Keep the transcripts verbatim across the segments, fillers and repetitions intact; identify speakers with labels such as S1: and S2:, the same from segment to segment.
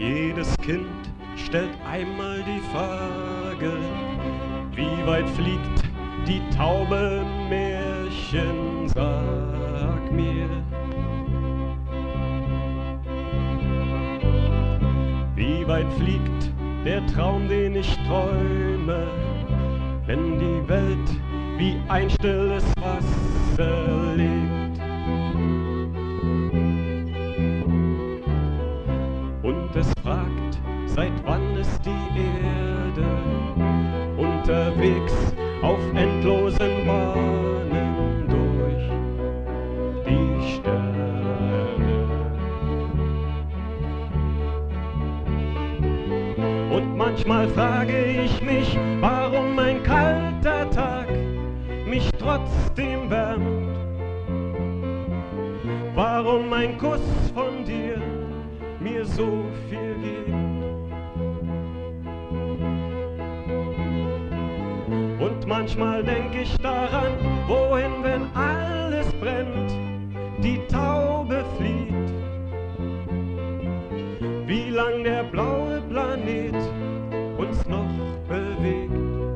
S1: Jedes Kind stellt einmal die Frage, wie weit fliegt die Taube? Märchen, sag mir. Wie weit fliegt der Traum, den ich träume, wenn die Welt wie ein stilles Wasser liegt? Und es fragt, seit wann ist die Erde unterwegs auf endlosen Bahnen durch die Sterne. Und manchmal frage ich mich, warum ein kalter Tag mich trotzdem wärmt. Warum ein Kuss von dir mir so viel gibt. Und manchmal denk ich daran, wohin, wenn alles brennt, die Taube flieht. Wie lang der blaue Planet uns noch bewegt.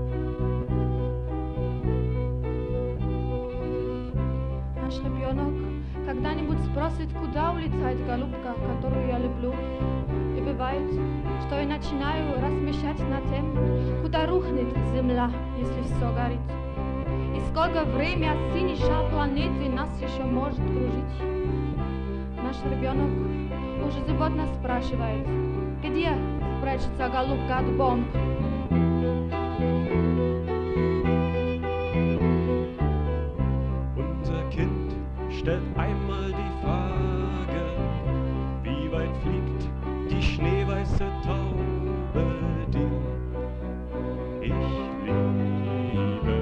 S2: Наш ребенок когда-нибудь спросит, куда улетает голубка, которую я люблю. И бывает, что я начинаю размышлять над тем, куда рухнет земля, если все горит. И сколько время синий шар планеты нас еще может кружить. Наш ребенок уже животно спрашивает, где спрячется голубка от бомб.
S1: Stellt einmal die Frage, wie weit fliegt die schneeweiße Taube, die ich liebe.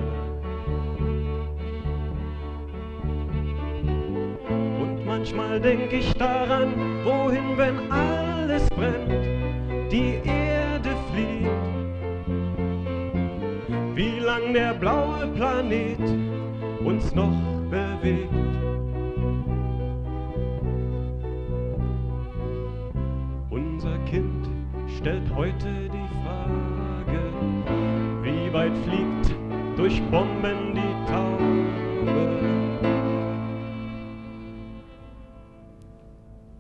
S1: Und manchmal denk ich daran, wohin, wenn alles brennt, die Erde fliegt. Wie lang der blaue Planet uns noch bewegt. Unser Kind stellt heute die Frage, wie weit fliegt durch Bomben die Taube?